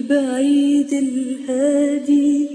البعيد الهادي،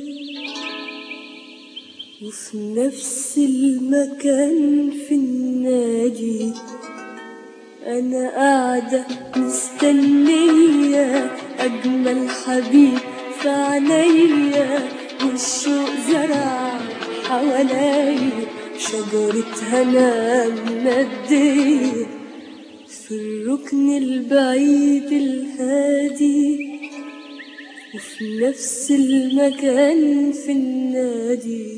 وفي نفس المكان في النادي أنا قاعدة مستنية أجمل حبيب في عينيا، والشوق زرع حواليا شجرة هنا مندية في الركن البعيد الهادي، وفي نفس المكان في النادي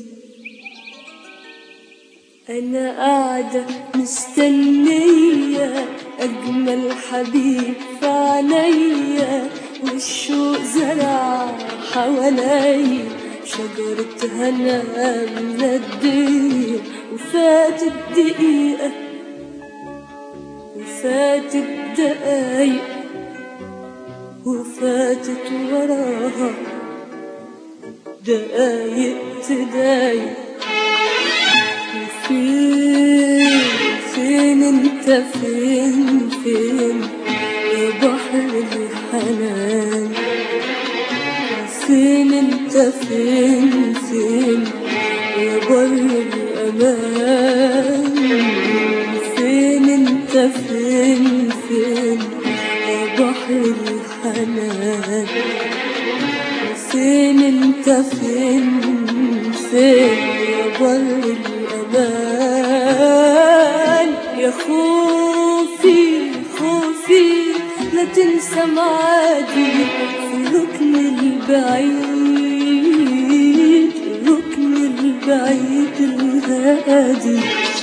أنا قاعدة مستنية أجمل حبيب في عينيا، والشوق زرع حواليا شجرة هنا مندية، وفاتت دقيقة وفاتت دقايق وفاتت وراها دقايق تضايق. فين انت فين يا بحر الحنان، فين انت فين يا بر الأمان، فين انت فين يا بحر الحنان، فين انت فين يا بر الأمان. يا خوفي لا تنسى معادي في الركن البعيد، الركن البعيد الهادي.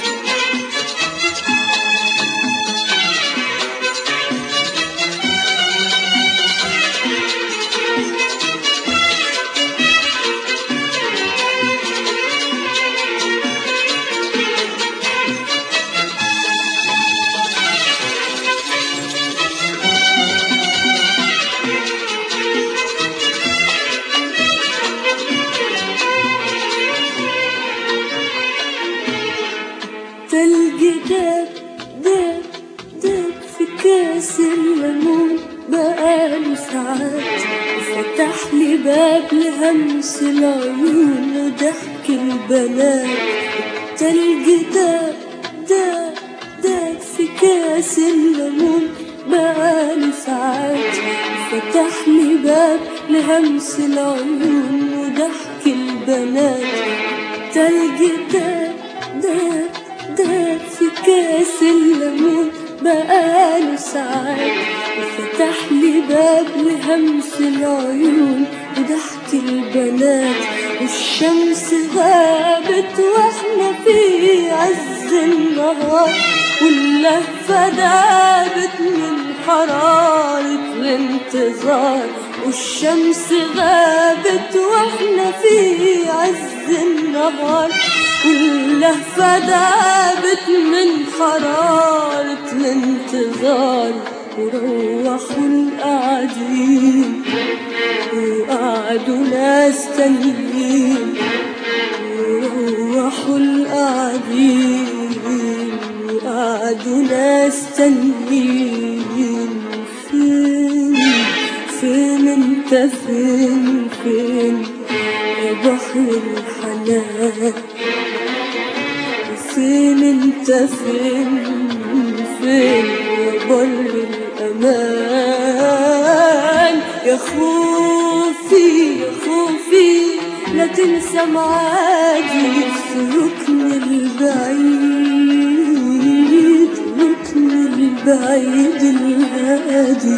تلج داب في كاس الليمون بقاله ساعات، وفتح لي باب لهمس العيون وضحك البنات. تلج داب في كاس الليمون بقاله ساعات، وفتح لي باب لهمس العيون وضحك البنات. تلج داب في كاس الليمون بقاله ساعات، وفتح لي باب لهمس العيون وضحك البنات. والشمس غابت واحنا في عز النهار، واللهفة دابت من حرارة الانتظار. والشمس غابت واحنا في عز النهار، واللهفة دابت من حرارة الانتظار. وروحوا القاعدين وقعدوا ناس تانيين، وروحوا القاعدين وقعدوا ناس تانيين. فين انت فين يا بحر الحنان، فين انت فين يا بر الأمان. يا خوفي لا تنسى معادي في الركن البعيد، الركن البعيد الهادي.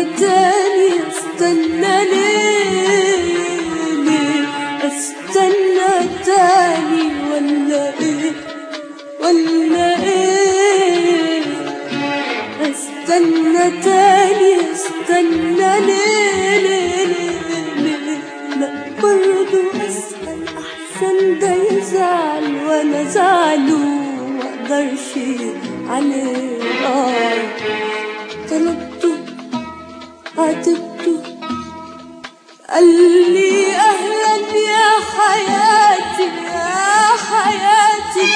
تاني استنى ليه استنى تاني ولا ايه استنى تاني استنى ليه لا برضو اسأل احسن ده يزعل وانا زعله مقدرش عليه طلبته عاتبته قال لي اهلا يا حياتي يا حياتي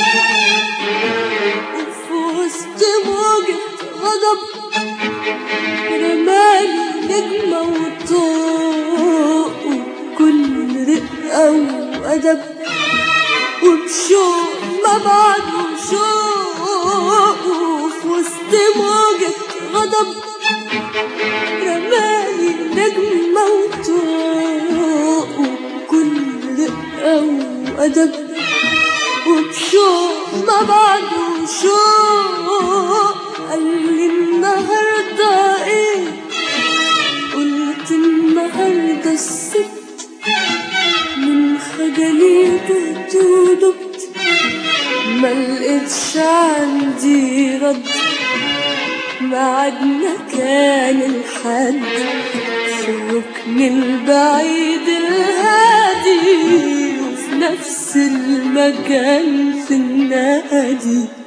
وفي وسط موجة غضب رمالي نجمة وطوق وكل رقة وأدب وبشوق ما بعده شوق وفي وسط موجة غضب رمالي نجمة وطوق وكل رقة وأدب وبشوق ما بعده شوق قال لي النهارده ايه قلت النهارده الست من خجلي تهت ودبت ملقتش عندي رد ميعادنا كان الحد في الركن البعيد الهادي وفي نفس المكان في النادي